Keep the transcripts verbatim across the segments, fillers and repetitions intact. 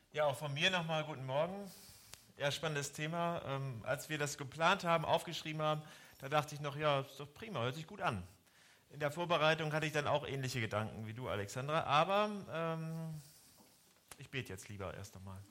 Ja, auch von mir nochmal guten Morgen. Ja, spannendes Thema. Ähm, als wir das geplant haben, aufgeschrieben haben, da dachte ich noch, ja, ist doch prima, hört sich gut an. In der Vorbereitung hatte ich dann auch ähnliche Gedanken wie du, Alexandra, aber ähm, ich bete jetzt lieber erst einmal.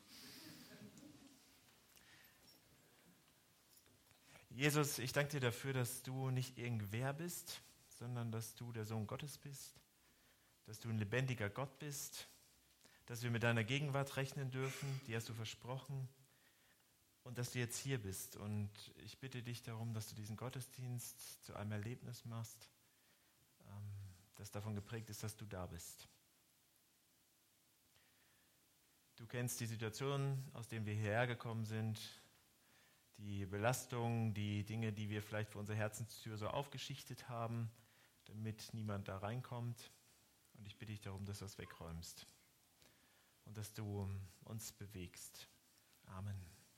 Jesus, ich danke dir dafür, dass du nicht irgendwer bist, sondern dass du der Sohn Gottes bist, dass du ein lebendiger Gott bist, dass wir mit deiner Gegenwart rechnen dürfen, die hast du versprochen, und dass du jetzt hier bist. Und ich bitte dich darum, dass du diesen Gottesdienst zu einem Erlebnis machst, das davon geprägt ist, dass du da bist. Du kennst die Situation, aus der wir hierher gekommen sind, die Belastungen, die Dinge, die wir vielleicht vor unserer Herzenstür so aufgeschichtet haben, damit niemand da reinkommt. Und ich bitte dich darum, dass du das wegräumst und dass du uns bewegst. Amen.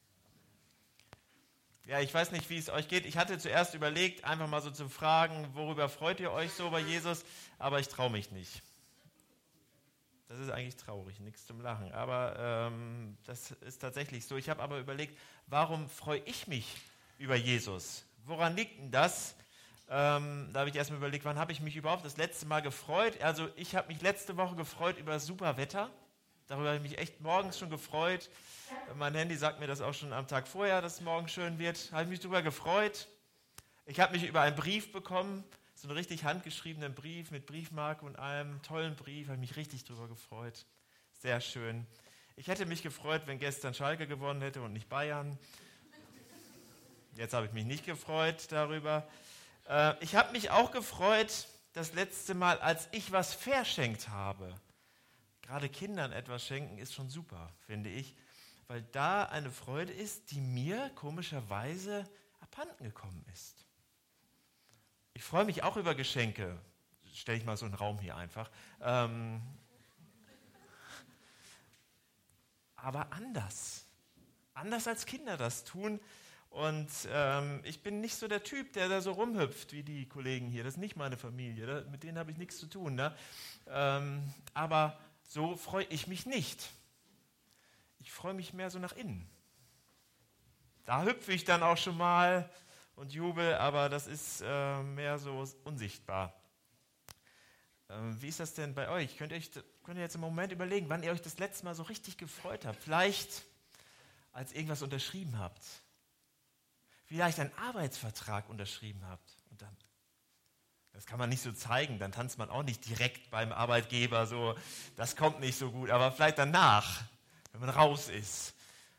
Ja, ich weiß nicht, wie es euch geht. Ich hatte zuerst überlegt, einfach mal so zu fragen, worüber freut ihr euch so bei Jesus, aber ich traue mich nicht. Das ist eigentlich traurig, nichts zum Lachen, aber ähm, das ist tatsächlich so. Ich habe aber überlegt, warum freue ich mich über Jesus? Woran liegt denn das? Ähm, da habe ich erstmal überlegt, wann habe ich mich überhaupt das letzte Mal gefreut? Also ich habe mich letzte Woche gefreut über das super Wetter. Darüber habe ich mich echt morgens schon gefreut. Mein Handy sagt mir das auch schon am Tag vorher, dass es morgen schön wird. Habe ich mich darüber gefreut. Ich habe mich über einen Brief bekommen, so einen richtig handgeschriebenen Brief mit Briefmarke und allem, tollen Brief, habe ich mich richtig darüber gefreut. Sehr schön. Ich hätte mich gefreut, wenn gestern Schalke gewonnen hätte und nicht Bayern. Jetzt habe ich mich nicht gefreut darüber. Äh, ich habe mich auch gefreut, das letzte Mal, als ich was verschenkt habe. Gerade Kindern etwas schenken ist schon super, finde ich, weil da eine Freude ist, die mir komischerweise abhanden gekommen ist. Ich freue mich auch über Geschenke. Stelle ich mal so einen Raum hier einfach. Ähm, aber anders. Anders als Kinder das tun. Und ähm, ich bin nicht so der Typ, der da so rumhüpft wie die Kollegen hier. Das ist nicht meine Familie. Da, mit denen habe ich nichts zu tun. Ne? Ähm, aber so freue ich mich nicht. Ich freue mich mehr so nach innen. Da hüpfe ich dann auch schon mal und jubel, aber das ist äh, mehr so unsichtbar. Ähm, wie ist das denn bei euch? Könnt ihr, euch, könnt ihr jetzt im Moment überlegen, wann ihr euch das letzte Mal so richtig gefreut habt? Vielleicht, als irgendwas unterschrieben habt. Vielleicht einen Arbeitsvertrag unterschrieben habt. Und dann, das kann man nicht so zeigen, dann tanzt man auch nicht direkt beim Arbeitgeber, so, das kommt nicht so gut, aber vielleicht danach, wenn man raus ist.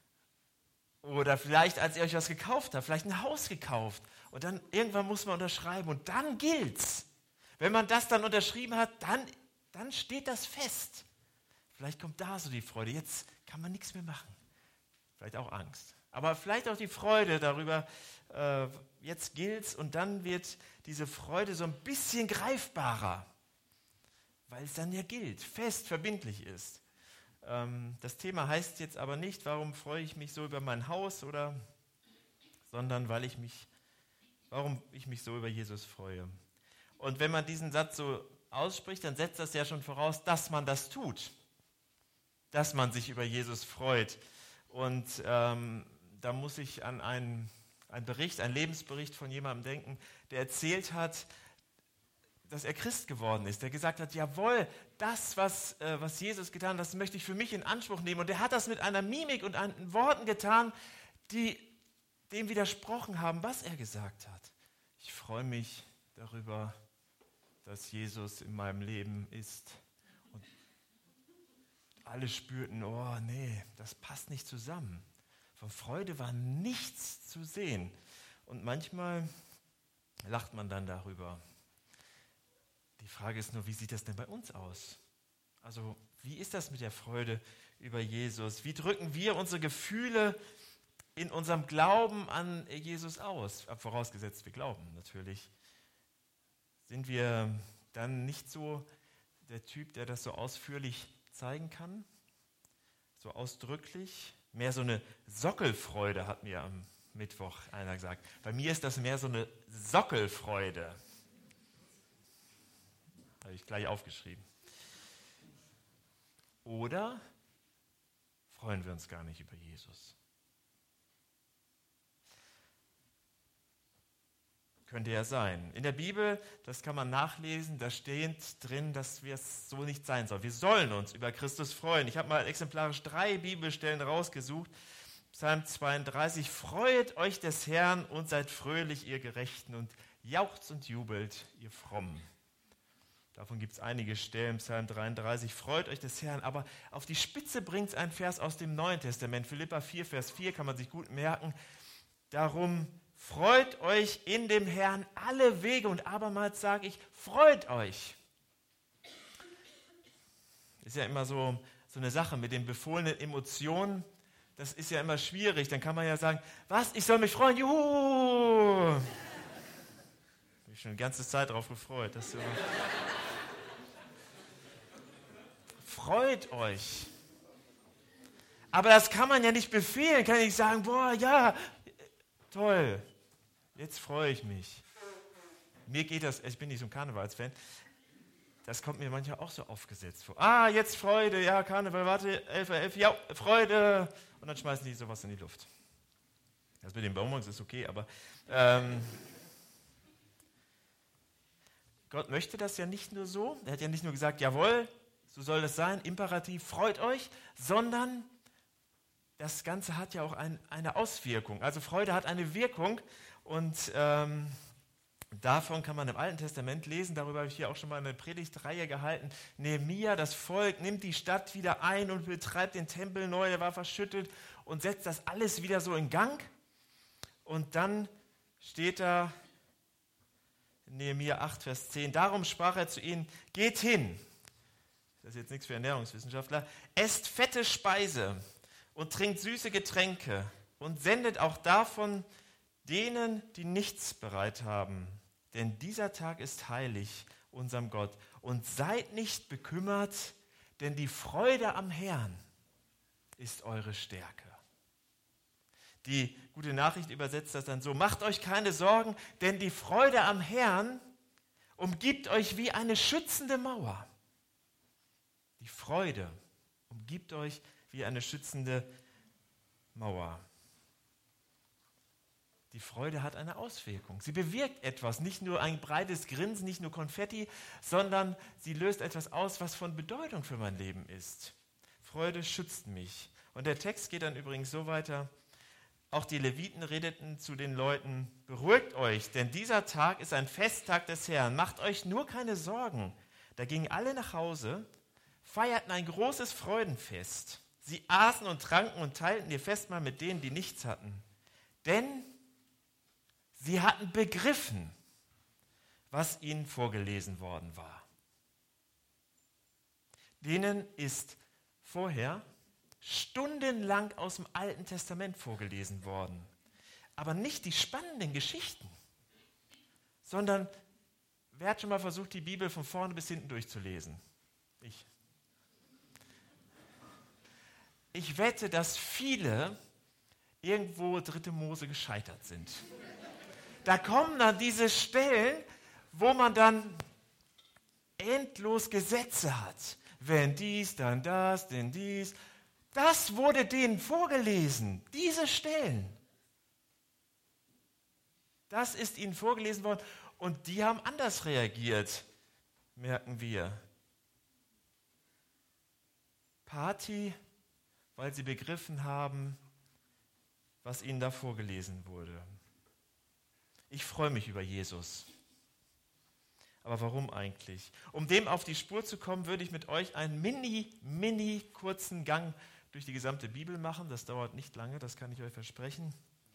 Oder vielleicht, als ihr euch was gekauft habt, vielleicht ein Haus gekauft und dann irgendwann muss man unterschreiben und dann gilt's. Wenn man das dann unterschrieben hat, dann, dann steht das fest. Vielleicht kommt da so die Freude, jetzt kann man nichts mehr machen. Vielleicht auch Angst. Aber vielleicht auch die Freude darüber, äh, jetzt gilt's und dann wird diese Freude so ein bisschen greifbarer, weil es dann ja gilt, fest, verbindlich ist. Das Thema heißt jetzt aber nicht, warum freue ich mich so über mein Haus, oder, sondern weil ich mich, warum ich mich so über Jesus freue. Und wenn man diesen Satz so ausspricht, dann setzt das ja schon voraus, dass man das tut, dass man sich über Jesus freut. Und ähm, da muss ich an einen, einen Bericht, einen Lebensbericht von jemandem denken, der erzählt hat, dass er Christ geworden ist, der gesagt hat, jawohl, das, was, äh, was Jesus getan hat, das möchte ich für mich in Anspruch nehmen. Und er hat das mit einer Mimik und an Worten getan, die dem widersprochen haben, was er gesagt hat. Ich freue mich darüber, dass Jesus in meinem Leben ist. Und alle spürten, oh nee, das passt nicht zusammen. Von Freude war nichts zu sehen. Und manchmal lacht man dann darüber. Die Frage ist nur, wie sieht das denn bei uns aus? Also, wie ist das mit der Freude über Jesus? Wie drücken wir unsere Gefühle in unserem Glauben an Jesus aus? Vorausgesetzt, wir glauben natürlich. Sind wir dann nicht so der Typ, der das so ausführlich zeigen kann? So ausdrücklich? Mehr so eine Sockelfreude, hat mir am Mittwoch einer gesagt. Bei mir ist das mehr so eine Sockelfreude. Habe ich gleich aufgeschrieben. Oder freuen wir uns gar nicht über Jesus. Könnte ja sein. In der Bibel, das kann man nachlesen, da steht drin, dass wir es so nicht sein sollen. Wir sollen uns über Christus freuen. Ich habe mal exemplarisch drei Bibelstellen rausgesucht. Psalm zweiunddreißig, freut euch des Herrn und seid fröhlich, ihr Gerechten, und jauchzt und jubelt, ihr Frommen. Davon gibt es einige Stellen, Psalm dreiunddreißig, freut euch des Herrn. Aber auf die Spitze bringt es ein Vers aus dem Neuen Testament, Philipper vier, Vers vier, kann man sich gut merken. Darum freut euch in dem Herrn alle Wege, und abermals sage ich, freut euch. Ist ja immer so, so eine Sache mit den befohlenen Emotionen. Das ist ja immer schwierig. Dann kann man ja sagen, was, ich soll mich freuen, juhu! Habe ich schon die ganze Zeit darauf gefreut. Dass so freut euch. Aber das kann man ja nicht befehlen. Kann ich nicht sagen, boah, ja, toll, jetzt freue ich mich. Mir geht das, ich bin nicht so ein Karnevalsfan, das kommt mir manchmal auch so aufgesetzt vor. Ah, jetzt Freude, ja, Karneval, warte, elf Uhr elf, ja, Freude. Und dann schmeißen die sowas in die Luft. Das mit den Bonbons ist okay, aber ähm, Gott möchte das ja nicht nur so. Er hat ja nicht nur gesagt, jawohl, so soll das sein, Imperativ, freut euch, sondern das Ganze hat ja auch ein, eine Auswirkung. Also Freude hat eine Wirkung, und ähm, davon kann man im Alten Testament lesen. Darüber habe ich hier auch schon mal eine Predigtreihe gehalten. Nehemia, das Volk, nimmt die Stadt wieder ein und betreibt den Tempel neu, der war verschüttet, und setzt das alles wieder so in Gang. Und dann steht da in Nehemia acht, Vers zehn, darum sprach er zu ihnen, geht hin, das ist jetzt nichts für Ernährungswissenschaftler, esst fette Speise und trinkt süße Getränke und sendet auch davon denen, die nichts bereit haben. Denn dieser Tag ist heilig, unserem Gott. Und seid nicht bekümmert, denn die Freude am Herrn ist eure Stärke. Die Gute Nachricht übersetzt das dann so, macht euch keine Sorgen, denn die Freude am Herrn umgibt euch wie eine schützende Mauer. Die Freude umgibt euch wie eine schützende Mauer. Die Freude hat eine Auswirkung. Sie bewirkt etwas, nicht nur ein breites Grinsen, nicht nur Konfetti, sondern sie löst etwas aus, was von Bedeutung für mein Leben ist. Freude schützt mich. Und der Text geht dann übrigens so weiter, auch die Leviten redeten zu den Leuten, beruhigt euch, denn dieser Tag ist ein Festtag des Herrn. Macht euch nur keine Sorgen. Da gingen alle nach Hause, feierten ein großes Freudenfest. Sie aßen und tranken und teilten ihr Festmahl mit denen, die nichts hatten. Denn sie hatten begriffen, was ihnen vorgelesen worden war. Denen ist vorher stundenlang aus dem Alten Testament vorgelesen worden. Aber nicht die spannenden Geschichten, sondern wer hat schon mal versucht, die Bibel von vorne bis hinten durchzulesen? Ich. Ich wette, dass viele irgendwo dritte Mose gescheitert sind. Da kommen dann diese Stellen, wo man dann endlos Gesetze hat. Wenn dies, dann das, denn dies. Das wurde denen vorgelesen, diese Stellen. Das ist ihnen vorgelesen worden und die haben anders reagiert, merken wir. Party, weil sie begriffen haben, was ihnen da vorgelesen wurde. Ich freue mich über Jesus. Aber warum eigentlich? Um dem auf die Spur zu kommen, würde ich mit euch einen mini, mini kurzen Gang durch die gesamte Bibel machen. Das dauert nicht lange, das kann ich euch versprechen.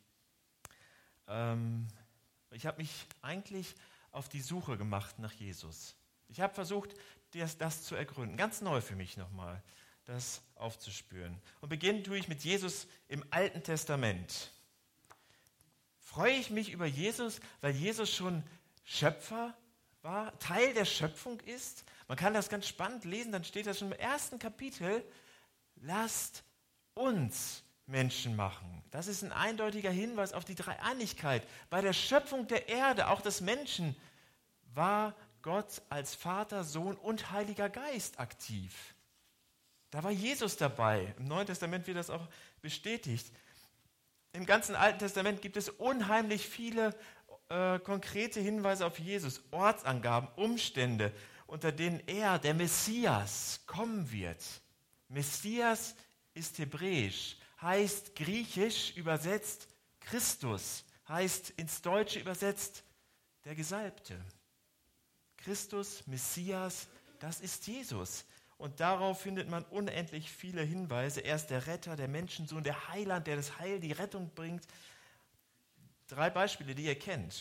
Ähm, ich habe mich eigentlich auf die Suche gemacht nach Jesus. Ich habe versucht, das, das zu ergründen. Ganz neu für mich nochmal, das aufzuspüren. Und beginnen tue ich mit Jesus im Alten Testament. Freue ich mich über Jesus, weil Jesus schon Schöpfer war, Teil der Schöpfung ist? Man kann das ganz spannend lesen, dann steht das schon im ersten Kapitel, lasst uns Menschen machen. Das ist ein eindeutiger Hinweis auf die Dreieinigkeit. Bei der Schöpfung der Erde, auch des Menschen, war Gott als Vater, Sohn und Heiliger Geist aktiv. Da war Jesus dabei. Im Neuen Testament wird das auch bestätigt. Im ganzen Alten Testament gibt es unheimlich viele äh, konkrete Hinweise auf Jesus, Ortsangaben, Umstände, unter denen er, der Messias, kommen wird. Messias ist hebräisch, heißt griechisch übersetzt Christus, heißt ins Deutsche übersetzt der Gesalbte. Christus, Messias, das ist Jesus. Und darauf findet man unendlich viele Hinweise. Er ist der Retter, der Menschensohn, der Heiland, der das Heil, die Rettung bringt. Drei Beispiele, die ihr kennt.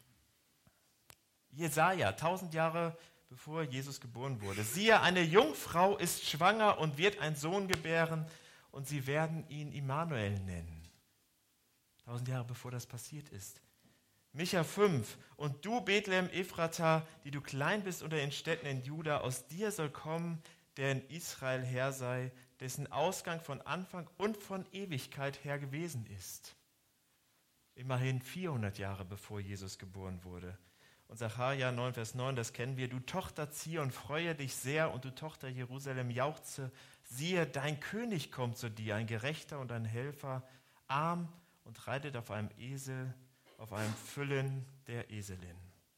Jesaja, tausend Jahre bevor Jesus geboren wurde. Siehe, eine Jungfrau ist schwanger und wird einen Sohn gebären und sie werden ihn Immanuel nennen. Tausend Jahre bevor das passiert ist. Micha fünf. Und du, Bethlehem Ephrata, die du klein bist unter den Städten in Juda, aus dir soll kommen, der in Israel Herr sei, dessen Ausgang von Anfang und von Ewigkeit her gewesen ist. Immerhin vierhundert Jahre bevor Jesus geboren wurde. Und Sacharja neun, Vers neun, das kennen wir. Du Tochter Zion, freue dich sehr, und du Tochter Jerusalem, jauchze. Siehe, dein König kommt zu dir, ein Gerechter und ein Helfer, arm und reitet auf einem Esel, auf einem Füllen der Eselin.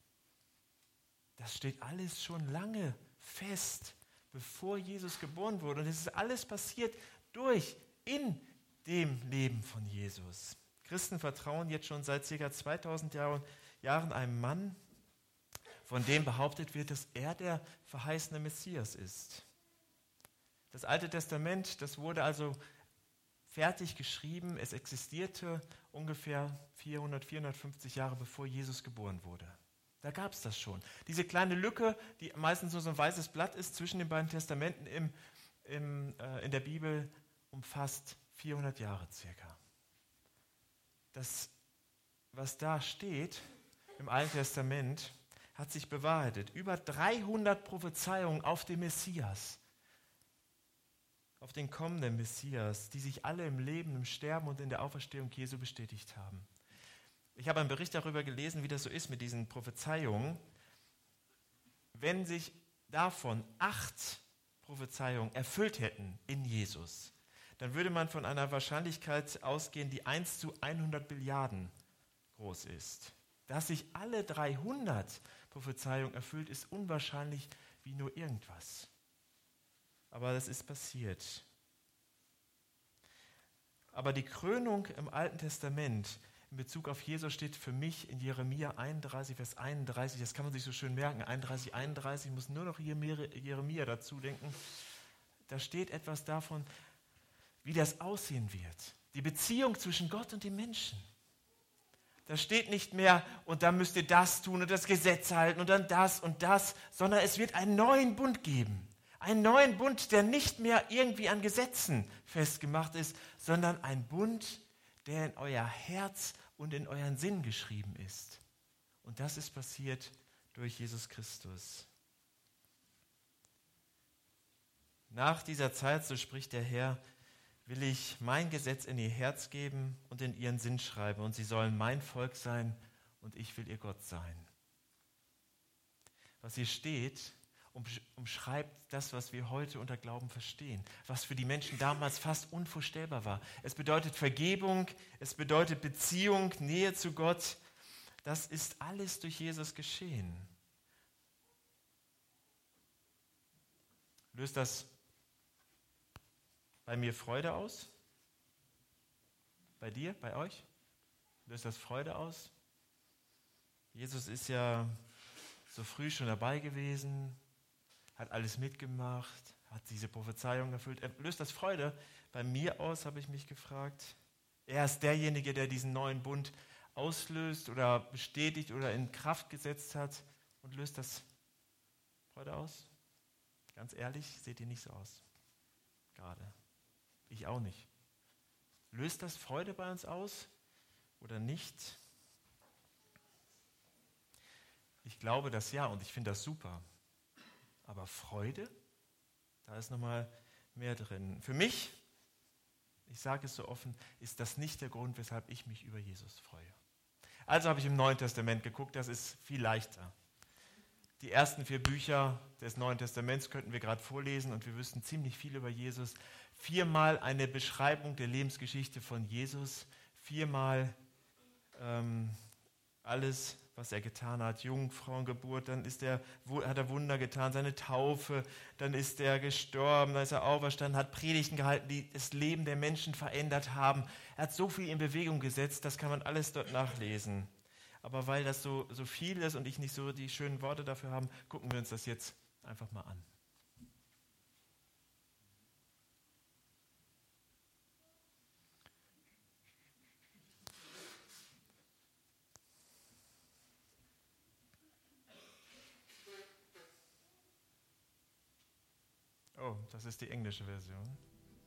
Das steht alles schon lange fest, bevor Jesus geboren wurde. Und es ist alles passiert durch, in dem Leben von Jesus. Christen vertrauen jetzt schon seit ca. zweitausend Jahren einem Mann, von dem behauptet wird, dass er der verheißene Messias ist. Das Alte Testament, das wurde also fertig geschrieben. Es existierte ungefähr vierhundert, vierhundertfünfzig Jahre bevor Jesus geboren wurde. Da gab es das schon. Diese kleine Lücke, die meistens nur so ein weißes Blatt ist, zwischen den beiden Testamenten im, im, äh, in der Bibel, umfasst vierhundert Jahre circa. Das, was da steht im Alten Testament, hat sich bewahrheitet. Über dreihundert Prophezeiungen auf den Messias, auf den kommenden Messias, die sich alle im Leben, im Sterben und in der Auferstehung Jesu bestätigt haben. Ich habe einen Bericht darüber gelesen, wie das so ist mit diesen Prophezeiungen. Wenn sich davon acht Prophezeiungen erfüllt hätten in Jesus, dann würde man von einer Wahrscheinlichkeit ausgehen, die eins zu hundert Billiarden groß ist. Dass sich alle dreihundert Prophezeiungen erfüllt, ist unwahrscheinlich wie nur irgendwas. Aber das ist passiert. Aber die Krönung im Alten Testament in Bezug auf Jesus steht für mich in Jeremia einunddreißig, Vers einunddreißig. Das kann man sich so schön merken. einunddreißig, einunddreißig, ich muss nur noch Jeremia dazu denken. Da steht etwas davon, wie das aussehen wird. Die Beziehung zwischen Gott und dem Menschen. Da steht nicht mehr, und dann müsst ihr das tun und das Gesetz halten und dann das und das, sondern es wird einen neuen Bund geben. Einen neuen Bund, der nicht mehr irgendwie an Gesetzen festgemacht ist, sondern ein Bund, der in euer Herz und in euren Sinn geschrieben ist. Und das ist passiert durch Jesus Christus. Nach dieser Zeit, so spricht der Herr, will ich mein Gesetz in ihr Herz geben und in ihren Sinn schreiben, und sie sollen mein Volk sein und ich will ihr Gott sein. Was hier steht, umschreibt das, was wir heute unter Glauben verstehen, was für die Menschen damals fast unvorstellbar war. Es bedeutet Vergebung, es bedeutet Beziehung, Nähe zu Gott. Das ist alles durch Jesus geschehen. Löst das bei mir Freude aus? Bei dir, bei euch? Löst das Freude aus? Jesus ist ja so früh schon dabei gewesen, hat alles mitgemacht, hat diese Prophezeiung erfüllt. Löst das Freude bei mir aus, habe ich mich gefragt. Er ist derjenige, der diesen neuen Bund auslöst oder bestätigt oder in Kraft gesetzt hat. Und löst das Freude aus? Ganz ehrlich, seht ihr nicht so aus. Gerade. Ich auch nicht. Löst das Freude bei uns aus oder nicht? Ich glaube das ja, und ich finde das super. Aber Freude, da ist nochmal mehr drin. Für mich, ich sage es so offen, ist das nicht der Grund, weshalb ich mich über Jesus freue. Also habe ich im Neuen Testament geguckt, das ist viel leichter. Die ersten vier Bücher des Neuen Testaments könnten wir gerade vorlesen und wir wüssten ziemlich viel über Jesus. Viermal eine Beschreibung der Lebensgeschichte von Jesus, viermal ähm, alles, was er getan hat, Jungfrauengeburt, dann ist er, hat er Wunder getan, seine Taufe, dann ist er gestorben, dann ist er auferstanden, hat Predigten gehalten, die das Leben der Menschen verändert haben. Er hat so viel in Bewegung gesetzt, das kann man alles dort nachlesen. Aber weil das so, so viel ist und ich nicht so die schönen Worte dafür habe, gucken wir uns das jetzt einfach mal an. Oh, das ist die englische Version.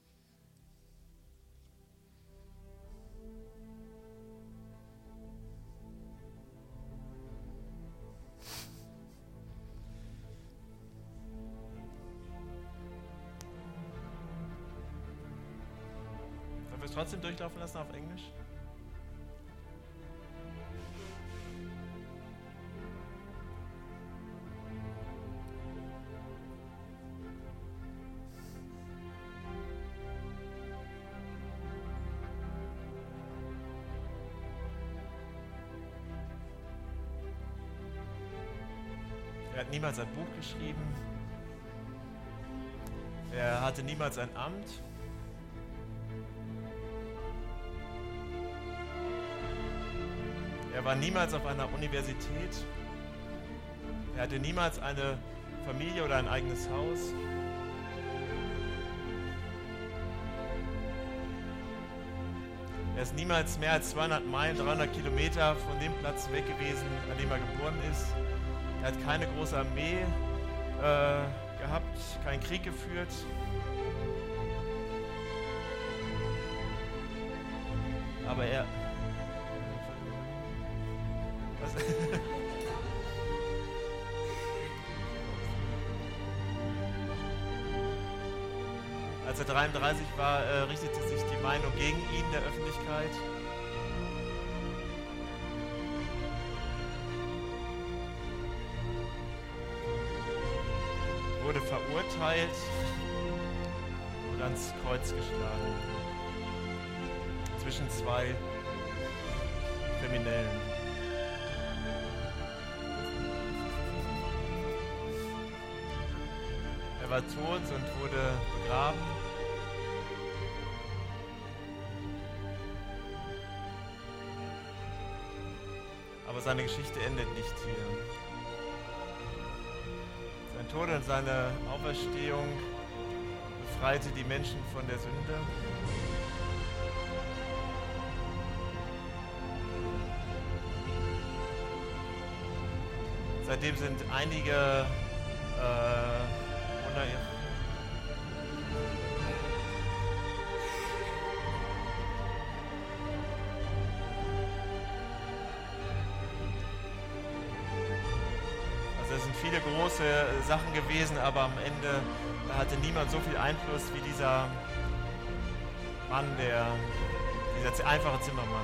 Sollen wir es trotzdem durchlaufen lassen auf Englisch? Er hat niemals ein Buch geschrieben. Er hatte niemals ein Amt. Er war niemals auf einer Universität. Er hatte niemals eine Familie oder ein eigenes Haus. Er ist niemals mehr als zweihundert Meilen, dreihundert Kilometer von dem Platz weg gewesen, an dem er geboren ist. Er hat keine große Armee äh, gehabt, keinen Krieg geführt. Aber er... Was? Als er dreiunddreißig war, äh, richtete sich die Meinung gegen ihn in der Öffentlichkeit. Wurde verurteilt und ans Kreuz geschlagen. Zwischen zwei Kriminellen. Er war tot und wurde begraben. Aber seine Geschichte endet nicht hier. Sein Tod und seine Auferstehung befreite die Menschen von der Sünde. Seitdem sind einige äh, Wunder. Also es sind viele große Sachen gewesen, aber am Ende hatte niemand so viel Einfluss wie dieser Mann, der, dieser einfache Zimmermann.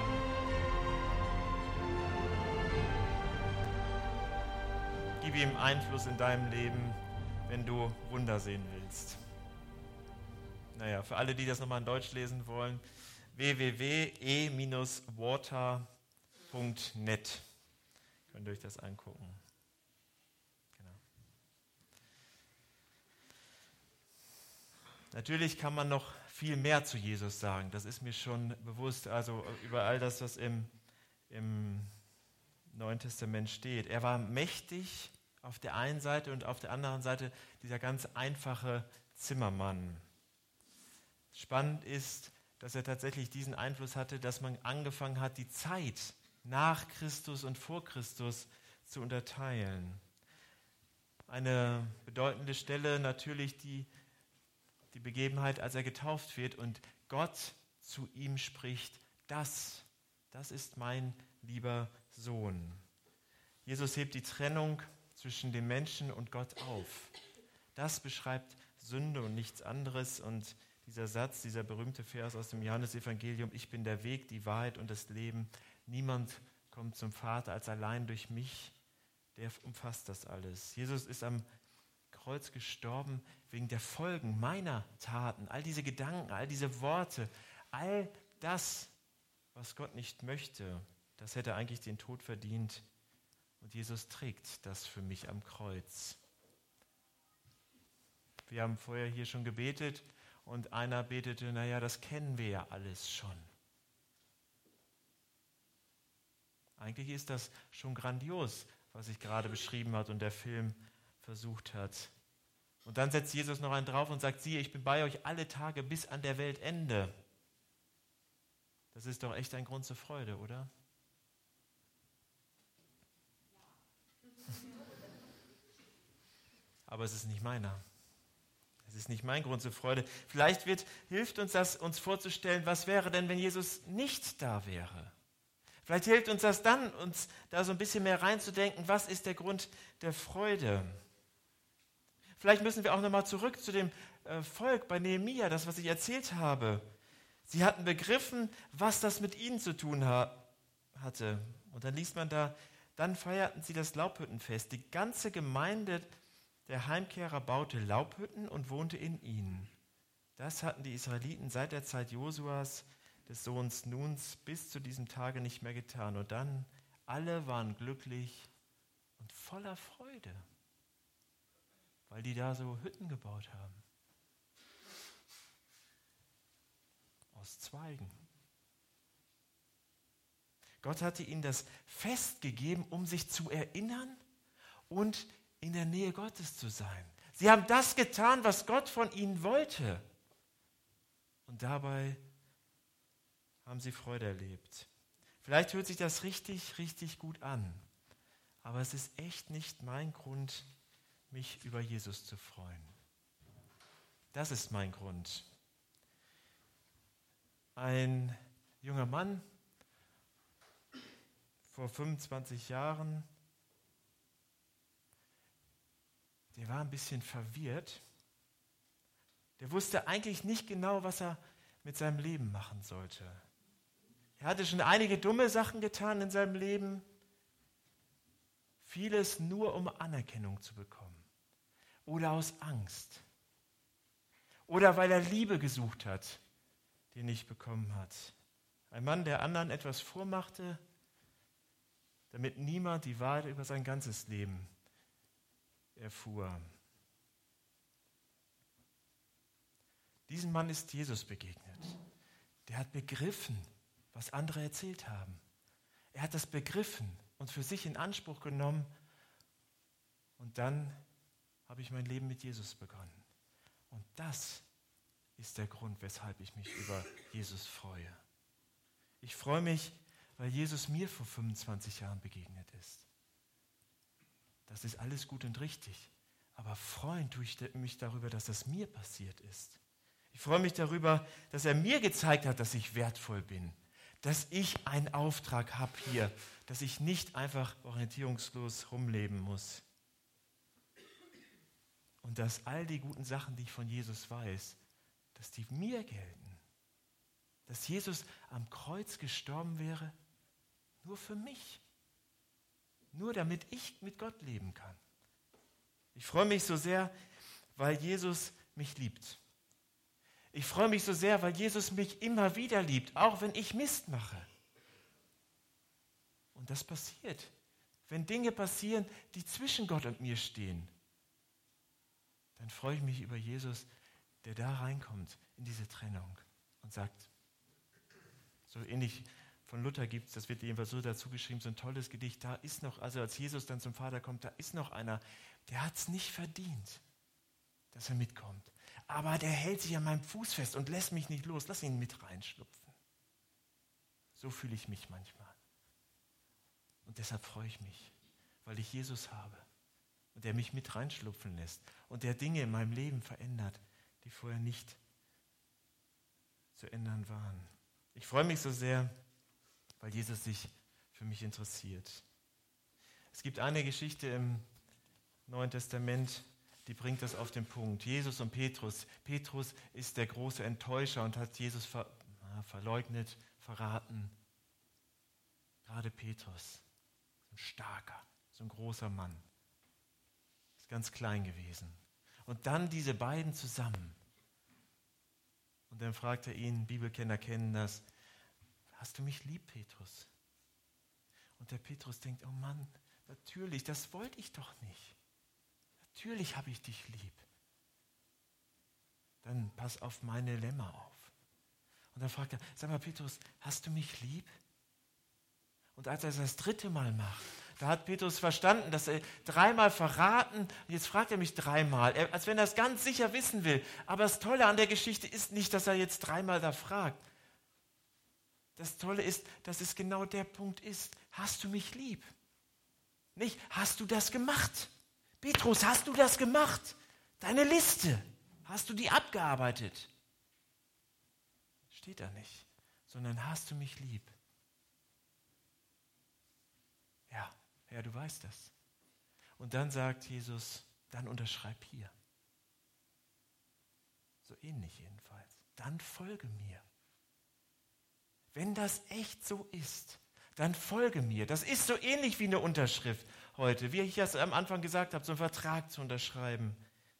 Gib ihm Einfluss in deinem Leben, wenn du Wunder sehen willst. Naja, für alle, die das nochmal in Deutsch lesen wollen, w w w punkt e Bindestrich water punkt net. Könnt ihr euch das angucken. Genau. Natürlich kann man noch viel mehr zu Jesus sagen. Das ist mir schon bewusst, also über all das, was im, im Neuen Testament steht. Er war mächtig auf der einen Seite und auf der anderen Seite dieser ganz einfache Zimmermann. Spannend ist, dass er tatsächlich diesen Einfluss hatte, dass man angefangen hat, die Zeit nach Christus und vor Christus zu unterteilen. Eine bedeutende Stelle natürlich die, die Begebenheit, als er getauft wird und Gott zu ihm spricht, das, das ist mein lieber Sohn. Jesus hebt die Trennung zwischen dem Menschen und Gott auf. Das beschreibt Sünde und nichts anderes. Und dieser Satz, dieser berühmte Vers aus dem Johannesevangelium, ich bin der Weg, die Wahrheit und das Leben. Niemand kommt zum Vater als allein durch mich. der umfasst das alles. Jesus ist am Kreuz gestorben wegen der Folgen meiner Taten, all diese Gedanken, all diese Worte, all das, was Gott nicht möchte, das hätte eigentlich den Tod verdient. Und Jesus trägt das für mich am Kreuz. Wir haben vorher hier schon gebetet und einer betete, naja, das kennen wir ja alles schon. Eigentlich ist das schon grandios, was ich gerade beschrieben habe und der Film versucht hat. Und dann setzt Jesus noch einen drauf und sagt, siehe, ich bin bei euch alle Tage bis an der Weltende. Das ist doch echt ein Grund zur Freude, oder? Aber es ist nicht meiner. Es ist nicht mein Grund zur Freude. Vielleicht wird, hilft uns das, uns vorzustellen, was wäre denn, wenn Jesus nicht da wäre? Vielleicht hilft uns das dann, uns da so ein bisschen mehr reinzudenken, was ist der Grund der Freude? Vielleicht müssen wir auch nochmal zurück zu dem äh, Volk bei Nehemia, das, was ich erzählt habe. Sie hatten begriffen, was das mit ihnen zu tun ha- hatte. Und dann liest man da, dann feierten sie das Laubhüttenfest. Die ganze Gemeinde der Heimkehrer baute Laubhütten und wohnte in ihnen. Das hatten die Israeliten seit der Zeit Josuas, des Sohns Nuns, bis zu diesem Tage nicht mehr getan. Und dann, alle waren glücklich und voller Freude, weil die da so Hütten gebaut haben. Aus Zweigen. Gott hatte ihnen das Fest gegeben, um sich zu erinnern und in der Nähe Gottes zu sein. Sie haben das getan, was Gott von ihnen wollte. Und dabei haben sie Freude erlebt. Vielleicht hört sich das richtig, richtig gut an. Aber es ist echt nicht mein Grund, mich über Jesus zu freuen. Das ist mein Grund. Ein junger Mann vor fünfundzwanzig Jahren, der war ein bisschen verwirrt. Der wusste eigentlich nicht genau, was er mit seinem Leben machen sollte. Er hatte schon einige dumme Sachen getan in seinem Leben. Vieles nur, um Anerkennung zu bekommen. Oder aus Angst. Oder weil er Liebe gesucht hat, die er nicht bekommen hat. Ein Mann, der anderen etwas vormachte, damit niemand die Wahrheit über sein ganzes Leben erfuhr. Diesem Mann ist Jesus begegnet. Der hat begriffen, was andere erzählt haben. Er hat das begriffen und für sich in Anspruch genommen. Und dann habe ich mein Leben mit Jesus begonnen. Und das ist der Grund, weshalb ich mich über Jesus freue. Ich freue mich, weil Jesus mir vor fünfundzwanzig Jahren begegnet ist. Das ist alles gut und richtig. Aber freuen tue ich mich darüber, dass das mir passiert ist. Ich freue mich darüber, dass er mir gezeigt hat, dass ich wertvoll bin. Dass ich einen Auftrag habe hier. Dass ich nicht einfach orientierungslos rumleben muss. Und dass all die guten Sachen, die ich von Jesus weiß, dass die mir gelten. Dass Jesus am Kreuz gestorben wäre, nur für mich. Nur damit ich mit Gott leben kann. Ich freue mich so sehr, weil Jesus mich liebt. Ich freue mich so sehr, weil Jesus mich immer wieder liebt, auch wenn ich Mist mache. Und das passiert, wenn Dinge passieren, die zwischen Gott und mir stehen. Dann freue ich mich über Jesus, der da reinkommt in diese Trennung und sagt, so ähnlich von Luther gibt es, das wird jedenfalls so dazu geschrieben, so ein tolles Gedicht, da ist noch, also als Jesus dann zum Vater kommt, da ist noch einer, der hat es nicht verdient, dass er mitkommt. Aber der hält sich an meinem Fuß fest und lässt mich nicht los, lass ihn mit reinschlupfen. So fühle ich mich manchmal. Und deshalb freue ich mich, weil ich Jesus habe und der mich mit reinschlupfen lässt und der Dinge in meinem Leben verändert, die vorher nicht zu ändern waren. Ich freue mich so sehr, weil Jesus sich für mich interessiert. Es gibt eine Geschichte im Neuen Testament, die bringt das auf den Punkt. Jesus und Petrus. Petrus ist der große Enttäuscher und hat Jesus ver, na, verleugnet, verraten. Gerade Petrus, so ein starker, so ein großer Mann. Ist ganz klein gewesen. Und dann diese beiden zusammen. Und dann fragt er ihn, Bibelkenner kennen das, hast du mich lieb, Petrus? Und der Petrus denkt, oh Mann, natürlich, das wollte ich doch nicht. Natürlich habe ich dich lieb. Dann pass auf meine Lämmer auf. Und dann fragt er, sag mal Petrus, hast du mich lieb? Und als er es das dritte Mal macht, da hat Petrus verstanden, dass er dreimal verraten, und jetzt fragt er mich dreimal, er, als wenn er es ganz sicher wissen will. Aber das Tolle an der Geschichte ist nicht, dass er jetzt dreimal da fragt. Das Tolle ist, dass es genau der Punkt ist, hast du mich lieb? Nicht, hast du das gemacht? Petrus, hast du das gemacht? Deine Liste, hast du die abgearbeitet? Steht da nicht, sondern hast du mich lieb? Ja, Herr, du weißt das. Und dann sagt Jesus, dann unterschreib hier. So ähnlich jedenfalls. Dann folge mir. Wenn das echt so ist, dann folge mir. Das ist so ähnlich wie eine Unterschrift heute, wie ich es am Anfang gesagt habe, so einen Vertrag zu unterschreiben.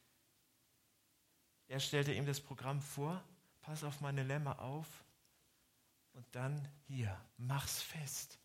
Er stellte ihm das Programm vor, pass auf meine Lämmer auf und dann hier, mach's fest.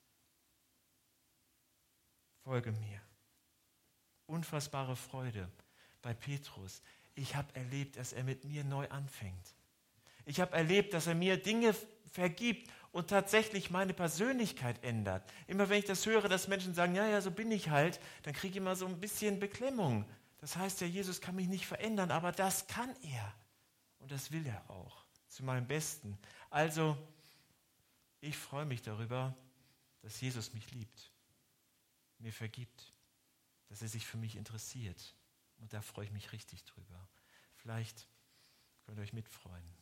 Folge mir. Unfassbare Freude bei Petrus. Ich habe erlebt, dass er mit mir neu anfängt. Ich habe erlebt, dass er mir Dinge vergibt und tatsächlich meine Persönlichkeit ändert. Immer wenn ich das höre, dass Menschen sagen, ja, ja, so bin ich halt, dann kriege ich immer so ein bisschen Beklemmung. Das heißt ja, Jesus kann mich nicht verändern, aber das kann er. Und das will er auch, zu meinem Besten. Also, ich freue mich darüber, dass Jesus mich liebt, mir vergibt, dass er sich für mich interessiert. Und da freue ich mich richtig drüber. Vielleicht könnt ihr euch mitfreuen.